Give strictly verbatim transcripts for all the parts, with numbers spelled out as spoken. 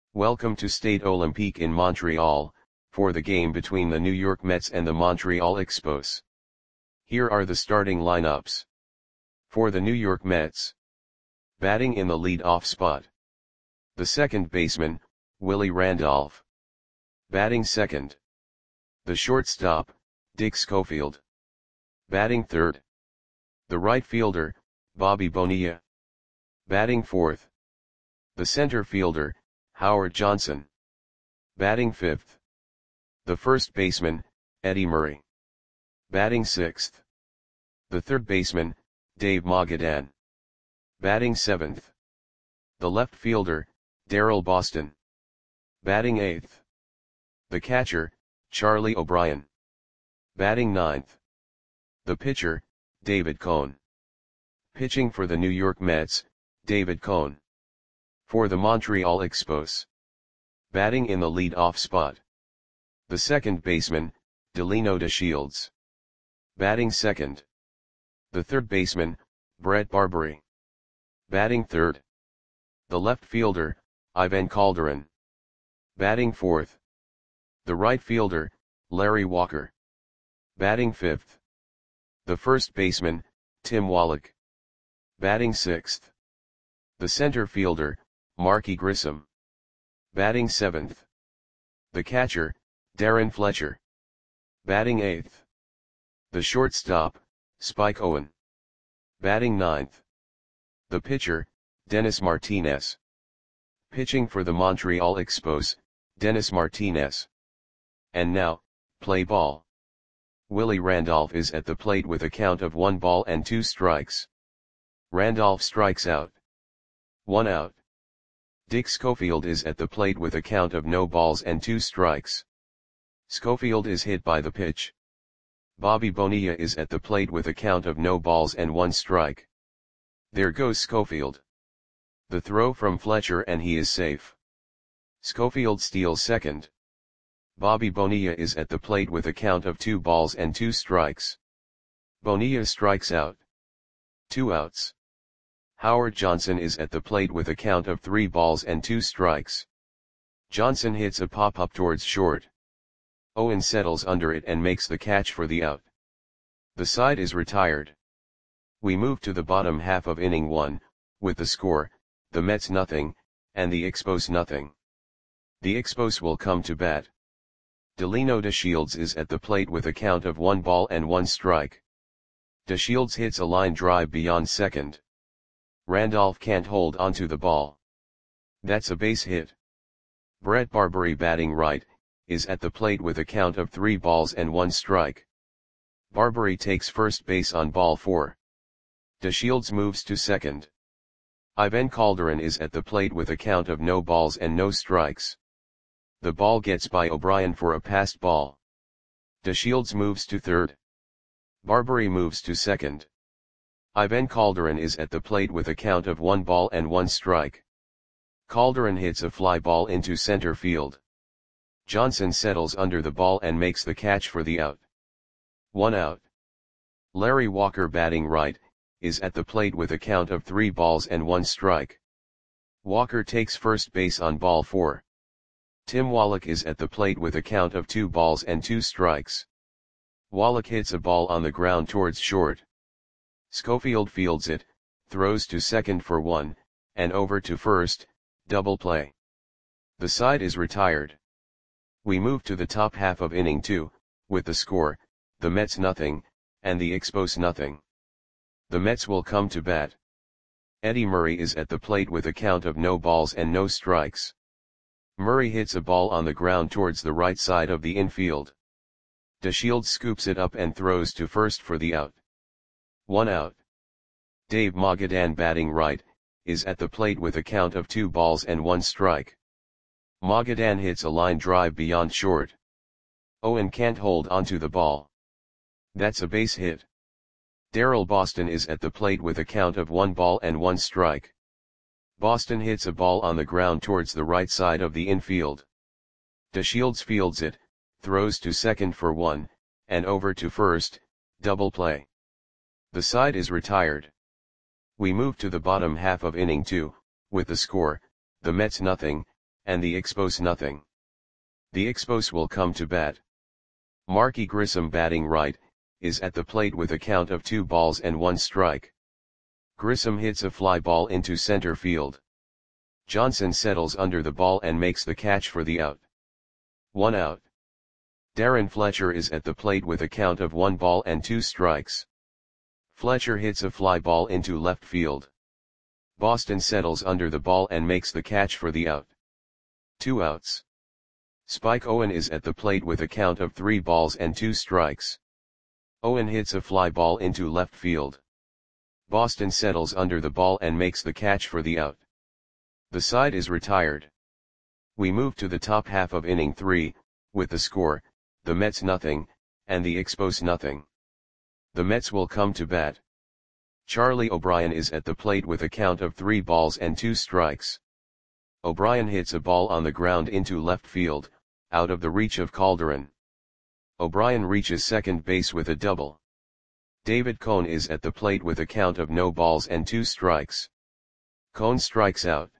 Welcome to Stade Olympique in Montreal, for the game between the New York Mets and the Montreal Expos. Here are the starting lineups. For the New York Mets. Batting in the lead-off spot. The second baseman, Willie Randolph. Batting second. The shortstop, Dick Schofield. Batting third. The right fielder, Bobby Bonilla. Batting fourth. The center fielder, Howard Johnson. Batting fifth. The first baseman, Eddie Murray. Batting sixth. The third baseman, Dave Magadan. Batting seventh. The left fielder, Darryl Boston. Batting eighth. The catcher, Charlie O'Brien. Batting ninth. The pitcher, David Cone. Pitching for the New York Mets, David Cone. For the Montreal Expos. Batting in the lead-off spot. The second baseman, Delino DeShields. Batting second. The third baseman, Brett Barbary. Batting third. The left fielder, Ivan Calderon. Batting fourth. The right fielder, Larry Walker. Batting fifth. The first baseman, Tim Wallach. Batting sixth. The center fielder, Marky Grissom. Batting seventh. The catcher, Darren Fletcher. Batting eighth. The shortstop, Spike Owen. Batting ninth. The pitcher, Dennis Martinez. Pitching for the Montreal Expos, Dennis Martinez. And now, play ball. Willie Randolph is at the plate with a count of one ball and two strikes. Randolph strikes out. One out. Dick Schofield is at the plate with a count of no balls and two strikes. Schofield is hit by the pitch. Bobby Bonilla is at the plate with a count of no balls and one strike. There goes Schofield. The throw from Fletcher and he is safe. Schofield steals second. Bobby Bonilla is at the plate with a count of two balls and two strikes. Bonilla strikes out. Two outs. Howard Johnson is at the plate with a count of three balls and two strikes. Johnson hits a pop-up towards short. Owen settles under it and makes the catch for the out. The side is retired. We move to the bottom half of inning one, with the score, the Mets nothing, and the Expos nothing. The Expos will come to bat. Delino DeShields is at the plate with a count of one ball and one strike. DeShields hits a line drive beyond second. Randolph can't hold onto the ball. That's a base hit. Brett Barbary, batting right, is at the plate with a count of three balls and one strike. Barbary takes first base on ball four. DeShields moves to second. Ivan Calderon is at the plate with a count of no balls and no strikes. The ball gets by O'Brien for a passed ball. DeShields moves to third. Barbary moves to second. Ivan Calderon is at the plate with a count of one ball and one strike. Calderon hits a fly ball into center field. Johnson settles under the ball and makes the catch for the out. One out. Larry Walker, batting right, is at the plate with a count of three balls and one strike. Walker takes first base on ball four. Tim Wallach is at the plate with a count of two balls and two strikes. Wallach hits a ball on the ground towards short. Schofield fields it, throws to second for one, and over to first, double play. The side is retired. We move to the top half of inning two, with the score, the Mets nothing, and the Expos nothing. The Mets will come to bat. Eddie Murray is at the plate with a count of no balls and no strikes. Murray hits a ball on the ground towards the right side of the infield. DeShields scoops it up and throws to first for the out. One out. Dave Magadan, batting right, is at the plate with a count of two balls and one strike. Magadan hits a line drive beyond short. Owen can't hold onto the ball. That's a base hit. Darryl Boston is at the plate with a count of one ball and one strike. Boston hits a ball on the ground towards the right side of the infield. DeShields fields it, throws to second for one, and over to first, double play. The side is retired. We move to the bottom half of inning two, with the score, the Mets nothing, and the Expos nothing. The Expos will come to bat. Marky Grissom batting right, is at the plate with a count of two balls and one strike. Grissom hits a fly ball into center field. Johnson settles under the ball and makes the catch for the out. One out. Darren Fletcher is at the plate with a count of one ball and two strikes. Fletcher hits a fly ball into left field. Boston settles under the ball and makes the catch for the out. Two outs. Spike Owen is at the plate with a count of three balls and two strikes. Owen hits a fly ball into left field. Boston settles under the ball and makes the catch for the out. The side is retired. We move to the top half of inning three, with the score, the Mets nothing, and the Expos nothing. The Mets will come to bat. Charlie O'Brien is at the plate with a count of three balls and two strikes. O'Brien hits a ball on the ground into left field, out of the reach of Calderon. O'Brien reaches second base with a double. David Cone is at the plate with a count of no balls and two strikes. Cone strikes out.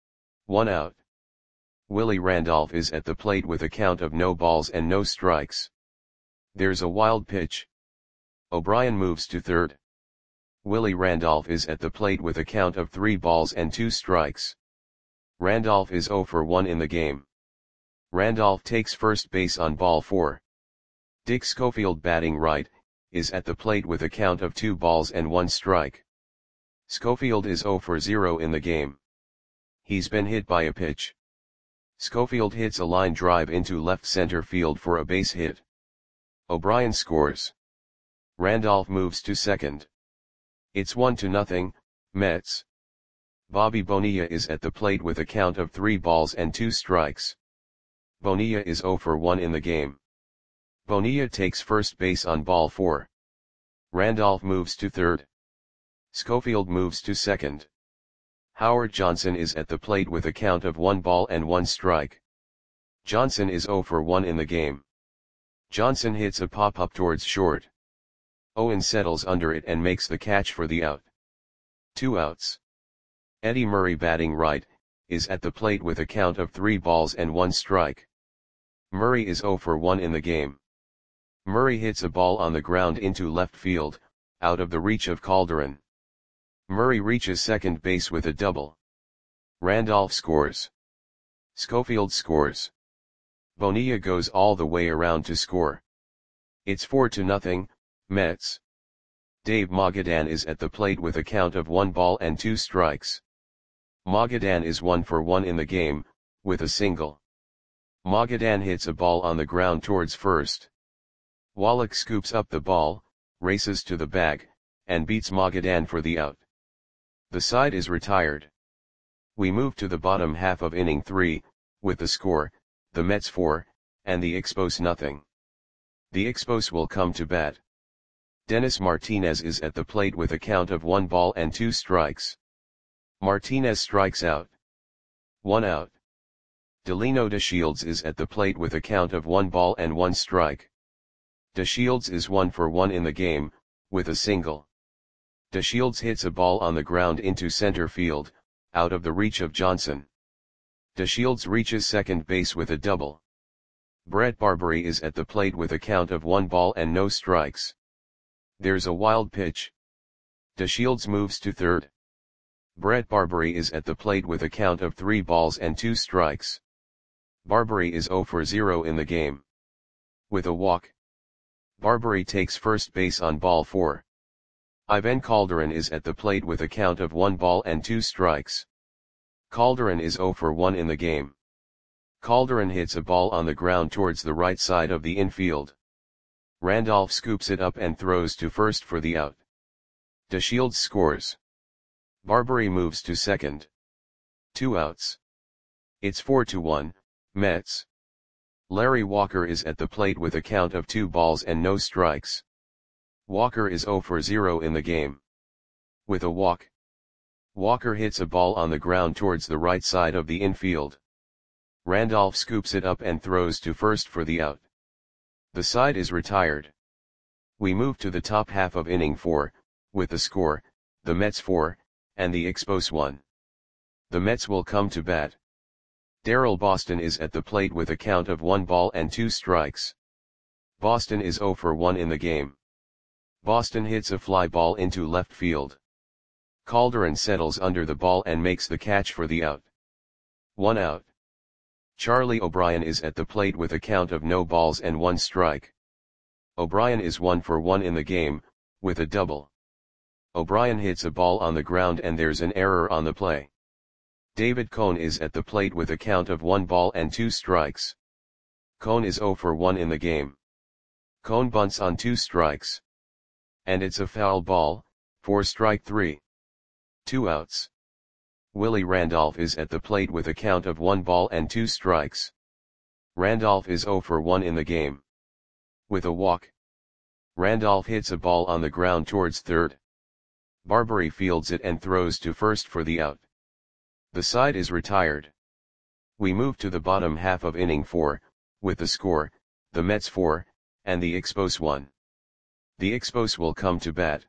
One out. Willie Randolph is at the plate with a count of no balls and no strikes. There's a wild pitch. O'Brien moves to third. Willie Randolph is at the plate with a count of three balls and two strikes. Randolph is oh for one in the game. Randolph takes first base on ball four. Dick Schofield batting right, is at the plate with a count of two balls and one strike. Schofield is oh for zero in the game. He's been hit by a pitch. Schofield hits a line drive into left center field for a base hit. O'Brien scores. Randolph moves to second. It's one to nothing, Mets. Bobby Bonilla is at the plate with a count of three balls and two strikes. Bonilla is oh for one in the game. Bonilla takes first base on ball four. Randolph moves to third. Schofield moves to second. Howard Johnson is at the plate with a count of one ball and one strike. Johnson is oh for one in the game. Johnson hits a pop-up towards short. Owen settles under it and makes the catch for the out. Two outs. Eddie Murray batting right, is at the plate with a count of three balls and one strike. Murray is oh for one in the game. Murray hits a ball on the ground into left field, out of the reach of Calderon. Murray reaches second base with a double. Randolph scores. Schofield scores. Bonilla goes all the way around to score. It's four to nothing, Mets. Dave Magadan is at the plate with a count of one ball and two strikes. Magadan is one for one in the game, with a single. Magadan hits a ball on the ground towards first. Wallach scoops up the ball, races to the bag, and beats Magadan for the out. The side is retired. We move to the bottom half of inning three, with the score, the Mets four, and the Expos nothing. The Expos will come to bat. Dennis Martinez is at the plate with a count of one ball and two strikes. Martinez strikes out. One out. Delino DeShields is at the plate with a count of one ball and one strike. DeShields is one for one in the game, with a single. DeShields hits a ball on the ground into center field, out of the reach of Johnson. DeShields reaches second base with a double. Brett Barbary is at the plate with a count of one ball and no strikes. There's a wild pitch. DeShields moves to third. Brett Barbary is at the plate with a count of three balls and two strikes. Barbary is oh for zero in the game. With a walk. Barbary takes first base on ball four. Ivan Calderon is at the plate with a count of one ball and two strikes. Calderon is oh for one in the game. Calderon hits a ball on the ground towards the right side of the infield. Randolph scoops it up and throws to first for the out. DeShields scores. Barbary moves to second. Two outs. It's four to one, Mets. Larry Walker is at the plate with a count of two balls and no strikes. Walker is oh for zero in the game. With a walk. Walker hits a ball on the ground towards the right side of the infield. Randolph scoops it up and throws to first for the out. The side is retired. We move to the top half of inning four, with the score, the Mets four, and the Expos one. The Mets will come to bat. Darryl Boston is at the plate with a count of one ball and two strikes. Boston is zero for one in the game. Boston hits a fly ball into left field. Calderon settles under the ball and makes the catch for the out. One out. Charlie O'Brien is at the plate with a count of no balls and one strike. O'Brien is one for one in the game, with a double. O'Brien hits a ball on the ground and there's an error on the play. David Cone is at the plate with a count of one ball and two strikes. Cone is zero for one in the game. Cone bunts on two strikes. And it's a foul ball, for strike three. Two outs. Willie Randolph is at the plate with a count of one ball and two strikes. Randolph is zero for one in the game. With a walk. Randolph hits a ball on the ground towards third. Barbary fields it and throws to first for the out. The side is retired. We move to the bottom half of inning four, with the score, the Mets four, and the Expos one. The Expos will come to bat.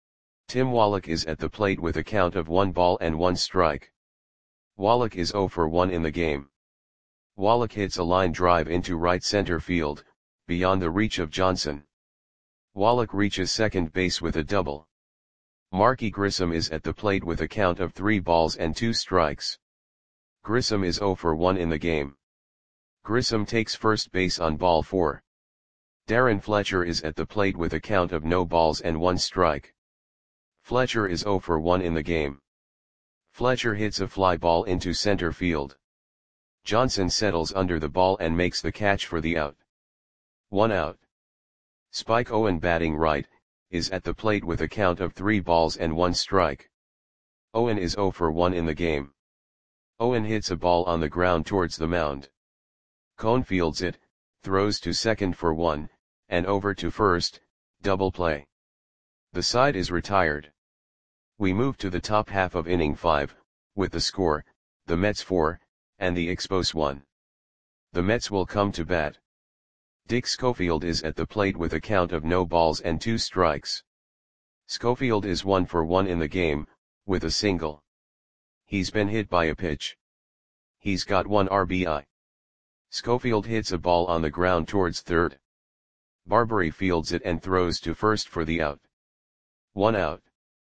Tim Wallach is at the plate with a count of one ball and one strike. Wallach is zero for one in the game. Wallach hits a line drive into right center field, beyond the reach of Johnson. Wallach reaches second base with a double. Marky Grissom is at the plate with a count of three balls and two strikes. Grissom is zero for one in the game. Grissom takes first base on ball four. Darren Fletcher is at the plate with a count of no balls and one strike. Fletcher is zero for one in the game. Fletcher hits a fly ball into center field. Johnson settles under the ball and makes the catch for the out. One out. Spike Owen, batting right, is at the plate with a count of three balls and one strike. Owen is zero for one in the game. Owen hits a ball on the ground towards the mound. Cone fields it, throws to second for one, and over to first, double play. The side is retired. We move to the top half of inning five, with the score, the Mets four, and the Expos one. The Mets will come to bat. Dick Schofield is at the plate with a count of no balls and two strikes. Schofield is one for one in the game, with a single. He's been hit by a pitch. He's got one R B I. Schofield hits a ball on the ground towards third. Barbary fields it and throws to first for the out. One out.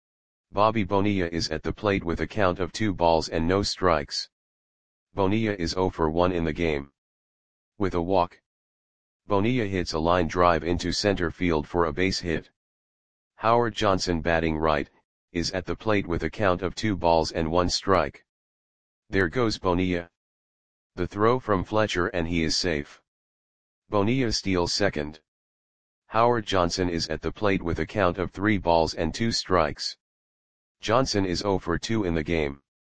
Bobby Bonilla is at the plate with a count of two balls and no strikes. Bonilla is zero for one in the game. With a walk. Bonilla hits a line drive into center field for a base hit. Howard Johnson, batting right, is at the plate with a count of two balls and one strike. There goes Bonilla. The throw from Fletcher and he is safe. Bonilla steals second. Howard Johnson is at the plate with a count of three balls and two strikes. Johnson is zero for two in the game.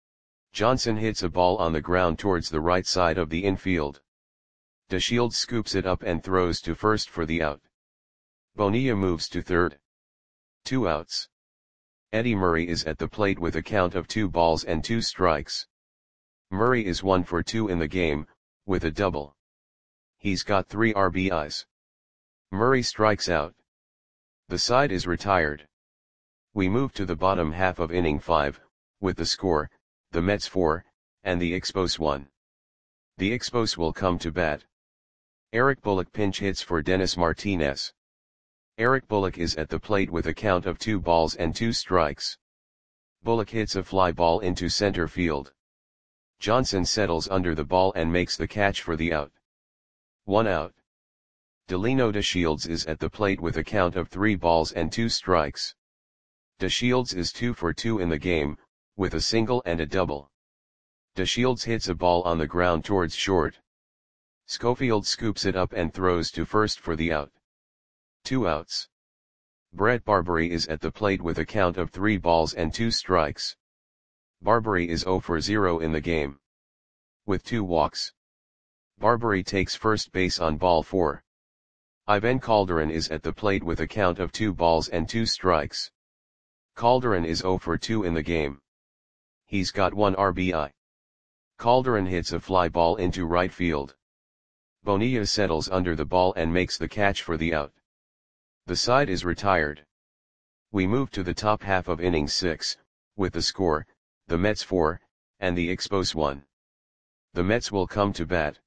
Johnson hits a ball on the ground towards the right side of the infield. DeShields scoops it up and throws to first for the out. Bonilla moves to third. Two outs. Eddie Murray is at the plate with a count of two balls and two strikes. Murray is one for two in the game, with a double. He's got three R B Is. Murray strikes out. The side is retired. We move to the bottom half of inning five, with the score, the Mets four, and the Expos one. The Expos will come to bat. Eric Bullock pinch hits for Dennis Martinez. Eric Bullock is at the plate with a count of two balls and two strikes. Bullock hits a fly ball into center field. Johnson settles under the ball and makes the catch for the out. One out. Delino DeShields is at the plate with a count of three balls and two strikes. DeShields is two for two in the game, with a single and a double. DeShields hits a ball on the ground towards short. Schofield scoops it up and throws to first for the out. Two outs. Brett Barbary is at the plate with a count of three balls and two strikes. Barbary is zero for zero in the game. With two walks. Barbary takes first base on ball four. Ivan Calderon is at the plate with a count of two balls and two strikes. Calderon is zero for two in the game. He's got one R B I. Calderon hits a fly ball into right field. Bonilla settles under the ball and makes the catch for the out. The side is retired. We move to the top half of inning six, with the score, the Mets four, and the Expos one. The Mets will come to bat.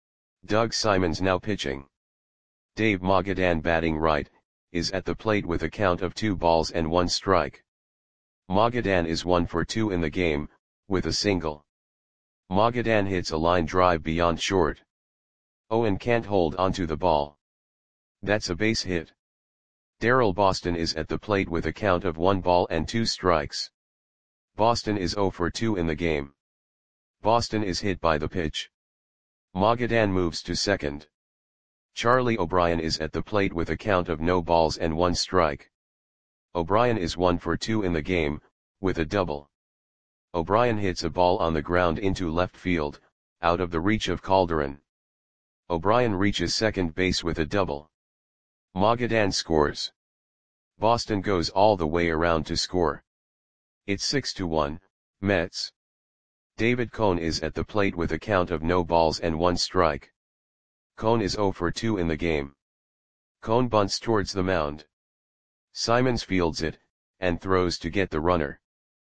Doug Simons now pitching. Dave Magadan batting right, is at the plate with a count of two balls and one strike. Magadan is one for two in the game, with a single. Magadan hits a line drive beyond short. Owen can't hold onto the ball. That's a base hit. Darryl Boston is at the plate with a count of one ball and two strikes. Boston is zero for two in the game. Boston is hit by the pitch. Magadan moves to second. Charlie O'Brien is at the plate with a count of no balls and one strike. O'Brien is one for two in the game, with a double. O'Brien hits a ball on the ground into left field, out of the reach of Calderon. O'Brien reaches second base with a double. Magadan scores. Boston goes all the way around to score. It's six to one, Mets. David Cone is at the plate with a count of no balls and one strike. Cone is zero for two in the game. Cone bunts towards the mound. Simons fields it, and throws to get the runner.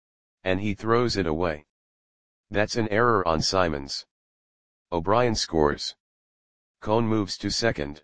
And he throws it away. That's an error on Simons. O'Brien scores. Cone moves to second.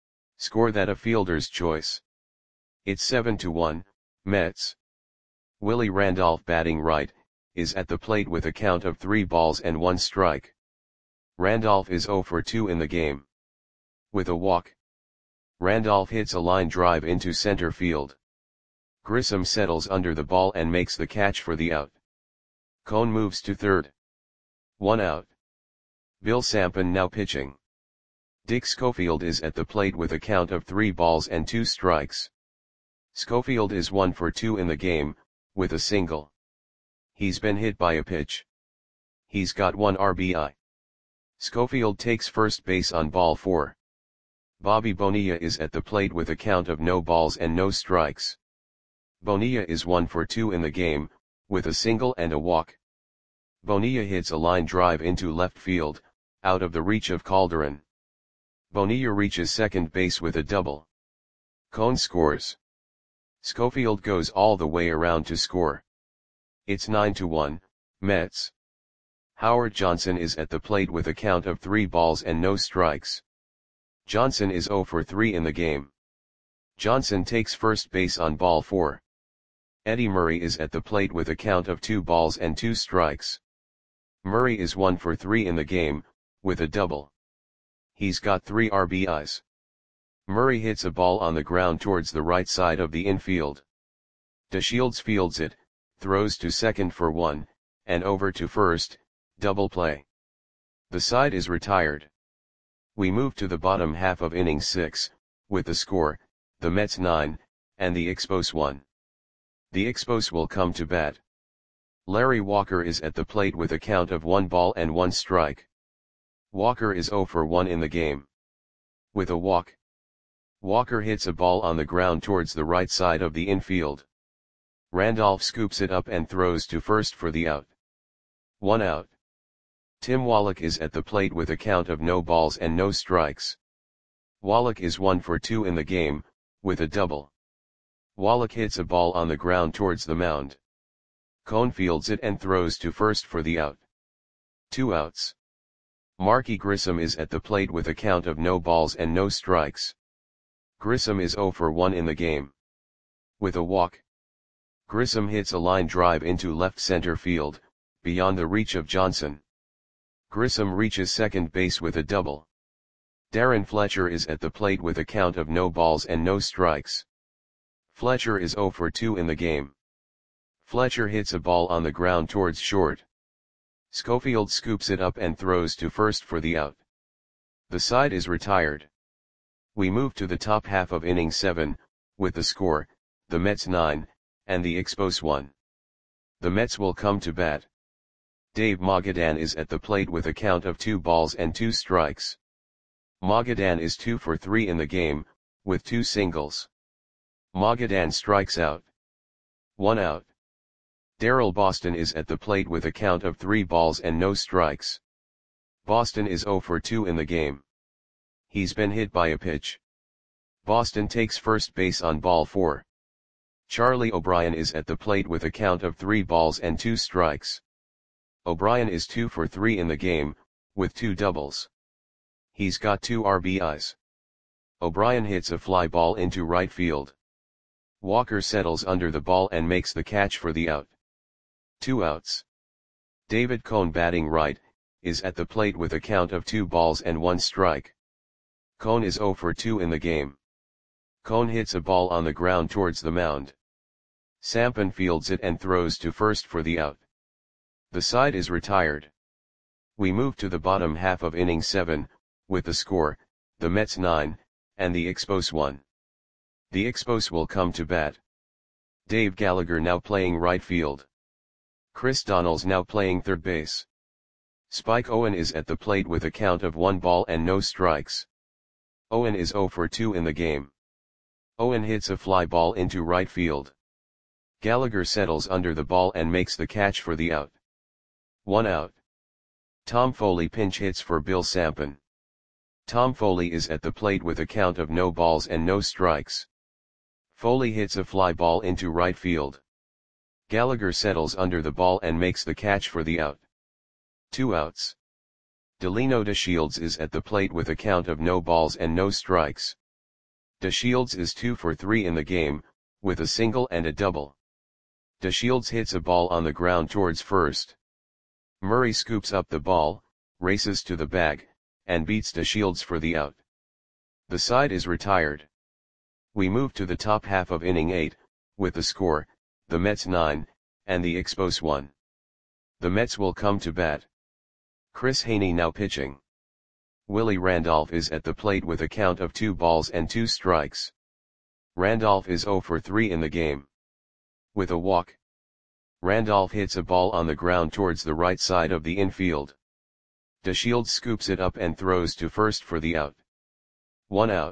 Score that a fielder's choice. It's seven to one, Mets. Willie Randolph batting right, is at the plate with a count of three balls and one strike. Randolph is zero for two in the game. With a walk. Randolph hits a line drive into center field. Grissom settles under the ball and makes the catch for the out. Cone moves to third. One out. Bill Sampson now pitching. Dick Schofield is at the plate with a count of three balls and two strikes. Schofield is one for two in the game, with a single. He's been hit by a pitch. He's got one R B I. Schofield takes first base on ball four. Bobby Bonilla is at the plate with a count of no balls and no strikes. Bonilla is one for two in the game, with a single and a walk. Bonilla hits a line drive into left field, out of the reach of Calderon. Bonilla reaches second base with a double. Cone scores. Schofield goes all the way around to score. It's nine to one, Mets. Howard Johnson is at the plate with a count of three balls and no strikes. Johnson is zero for three in the game. Johnson takes first base on ball four. Eddie Murray is at the plate with a count of two balls and two strikes. Murray is one for three in the game, with a double. He's got three R B Is. Murray hits a ball on the ground towards the right side of the infield. DeShields fields it, throws to second for one, and over to first, double play. The side is retired. We move to the bottom half of inning six, with the score, the Mets nine, and the Expos one. The Expos will come to bat. Larry Walker is at the plate with a count of one ball and one strike. Walker is zero for one in the game. With a walk. Walker hits a ball on the ground towards the right side of the infield. Randolph scoops it up and throws to first for the out. One out. Tim Wallach is at the plate with a count of no balls and no strikes. Wallach is one for two in the game, with a double. Wallach hits a ball on the ground towards the mound. Cone fields it and throws to first for the out. Two outs. Marky Grissom is at the plate with a count of no balls and no strikes. Grissom is zero for one in the game. With a walk. Grissom hits a line drive into left center field, beyond the reach of Johnson. Grissom reaches second base with a double. Darren Fletcher is at the plate with a count of no balls and no strikes. Fletcher is zero for two in the game. Fletcher hits a ball on the ground towards short. Schofield scoops it up and throws to first for the out. The side is retired. We move to the top half of inning seven, with the score, the Mets nine, and the Expos one. The Mets will come to bat. Dave Magadan is at the plate with a count of two balls and two strikes. Magadan is two for three in the game, with two singles. Magadan strikes out. One out. Darryl Boston is at the plate with a count of three balls and no strikes. Boston is zero for two in the game. He's been hit by a pitch. Boston takes first base on ball four. Charlie O'Brien is at the plate with a count of three balls and two strikes. O'Brien is two for three in the game, with two doubles. He's got two R B Is. O'Brien hits a fly ball into right field. Walker settles under the ball and makes the catch for the out. Two outs. David Cone, batting right, is at the plate with a count of two balls and one strike. Cone is zero for two in the game. Cone hits a ball on the ground towards the mound. Sampen fields it and throws to first for the out. The side is retired. We move to the bottom half of inning seven, with the score, the Mets nine, and the Expos one. The Expos will come to bat. Dave Gallagher now playing right field. Chris Donnells now playing third base. Spike Owen is at the plate with a count of one ball and no strikes. Owen is zero for two in the game. Owen hits a fly ball into right field. Gallagher settles under the ball and makes the catch for the out. One out. Tom Foley pinch hits for Bill Sampen. Tom Foley is at the plate with a count of no balls and no strikes. Foley hits a fly ball into right field. Gallagher settles under the ball and makes the catch for the out. Two outs. Delino DeShields is at the plate with a count of no balls and no strikes. DeShields is two for three in the game, with a single and a double. DeShields hits a ball on the ground towards first. Murray scoops up the ball, races to the bag, and beats DeShields for the out. The side is retired. We move to the top half of inning eight, with the score, the Mets nine, and the Expos one. The Mets will come to bat. Chris Haney now pitching. Willie Randolph is at the plate with a count of two balls and two strikes. Randolph is zero for three in the game. With a walk. Randolph hits a ball on the ground towards the right side of the infield. DeShields scoops it up and throws to first for the out. One out.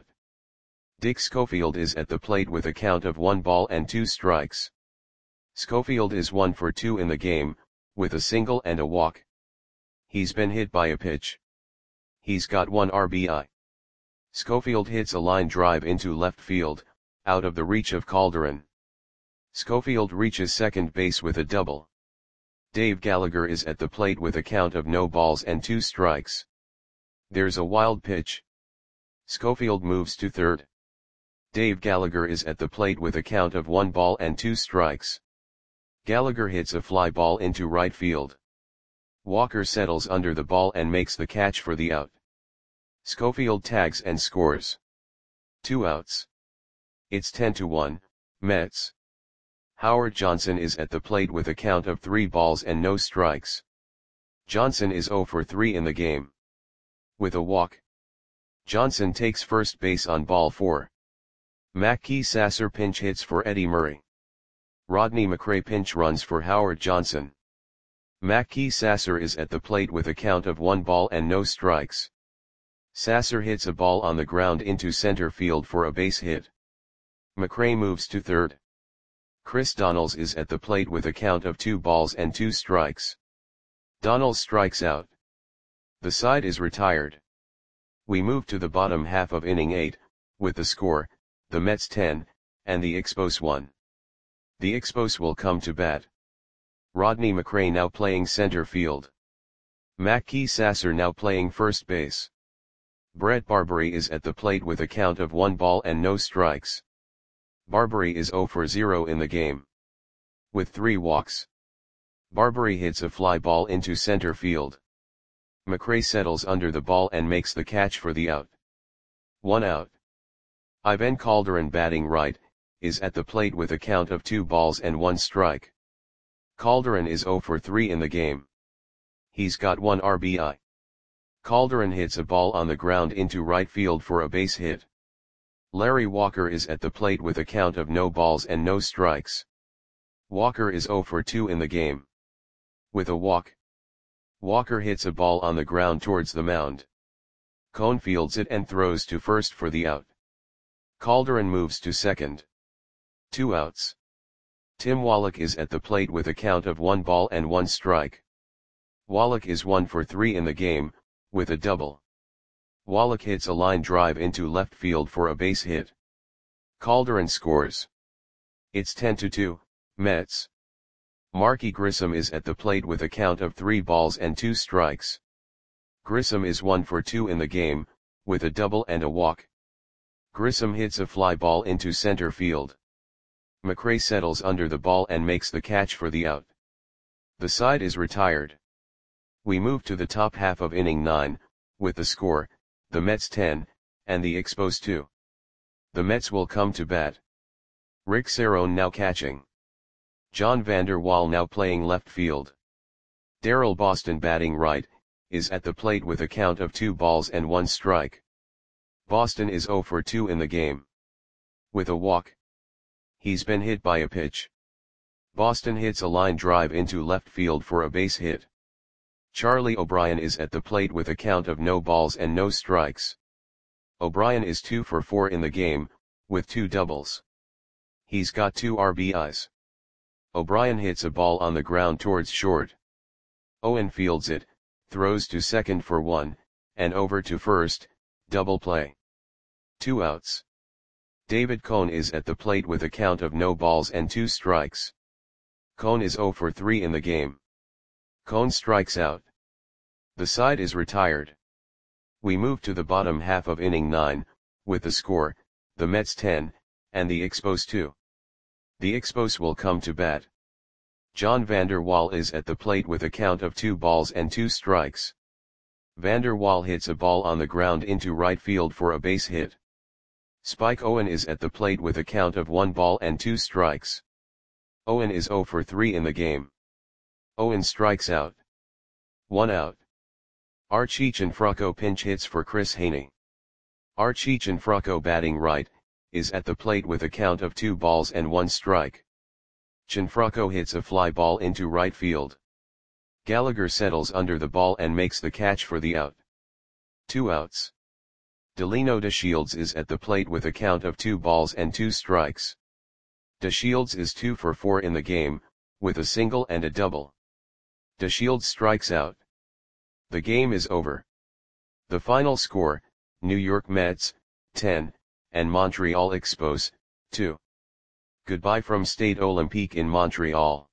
Dick Schofield is at the plate with a count of one ball and two strikes. Schofield is one for two in the game, with a single and a walk. He's been hit by a pitch. He's got one R B I. Schofield hits a line drive into left field, out of the reach of Calderon. Schofield reaches second base with a double. Dave Gallagher is at the plate with a count of no balls and two strikes. There's a wild pitch. Schofield moves to third. Dave Gallagher is at the plate with a count of one ball and two strikes. Gallagher hits a fly ball into right field. Walker settles under the ball and makes the catch for the out. Schofield tags and scores. Two outs. It's ten to one, Mets. Howard Johnson is at the plate with a count of three balls and no strikes. Johnson is zero for three in the game. With a walk. Johnson takes first base on ball four. Mackey Sasser pinch hits for Eddie Murray. Rodney McRae pinch runs for Howard Johnson. Mackey Sasser is at the plate with a count of one ball and no strikes. Sasser hits a ball on the ground into center field for a base hit. McRae moves to third. Chris Donnells is at the plate with a count of two balls and two strikes. Donnells strikes out. The side is retired. We move to the bottom half of inning eight, with the score, the Mets ten, and the Expos one. The Expos will come to bat. Rodney McRae now playing center field. Mackey Sasser now playing first base. Brett Barbary is at the plate with a count of one ball and no strikes. Barbary is zero for zero in the game. With three walks. Barbary hits a fly ball into center field. McRae settles under the ball and makes the catch for the out. One out. Ivan Calderon, batting right, is at the plate with a count of two balls and one strike. Calderon is zero for three in the game. He's got one R B I. Calderon hits a ball on the ground into right field for a base hit. Larry Walker is at the plate with a count of no balls and no strikes. Walker is zero for two in the game. With a walk. Walker hits a ball on the ground towards the mound. Cone fields it and throws to first for the out. Calderon moves to second. Two outs. Tim Wallach is at the plate with a count of one ball and one strike. Wallach is one for three in the game, with a double. Wallach hits a line drive into left field for a base hit. Calderon scores. It's ten to two, Mets. Marky Grissom is at the plate with a count of three balls and two strikes. Grissom is one for two in the game, with a double and a walk. Grissom hits a fly ball into center field. McRae settles under the ball and makes the catch for the out. The side is retired. We move to the top half of inning nine, with the score, the Mets ten, and the Expos two. The Mets will come to bat. Rick Cerone now catching. John Vander Wal now playing left field. Daryl Boston batting right, is at the plate with a count of two balls and one strike. Boston is oh for two in the game. With a walk. He's been hit by a pitch. Boston hits a line drive into left field for a base hit. Charlie O'Brien is at the plate with a count of no balls and no strikes. O'Brien is two for four in the game, with two doubles. He's got two R B Is. O'Brien hits a ball on the ground towards short. Owen fields it, throws to second for one, and over to first, double play. Two outs. David Cone is at the plate with a count of no balls and two strikes. Cone is oh for three in the game. Cone strikes out. The side is retired. We move to the bottom half of inning nine, with the score, the Mets ten, and the Expos two. The Expos will come to bat. John Vander Wal is at the plate with a count of two balls and two strikes. Vander Wal hits a ball on the ground into right field for a base hit. Spike Owen is at the plate with a count of one ball and two strikes. Owen is oh for three in the game. Owen strikes out. One out. Archie Cianfrocco pinch hits for Chris Haney. Archie Cianfrocco batting right, is at the plate with a count of two balls and one strike. Cianfrocco hits a fly ball into right field. Gallagher settles under the ball and makes the catch for the out. Two outs. Delino DeShields is at the plate with a count of two balls and two strikes. DeShields is two for four in the game, with a single and a double. DeShields strikes out. The game is over. The final score, New York Mets, ten, and Montreal Expos, two. Goodbye from Stade Olympique in Montreal.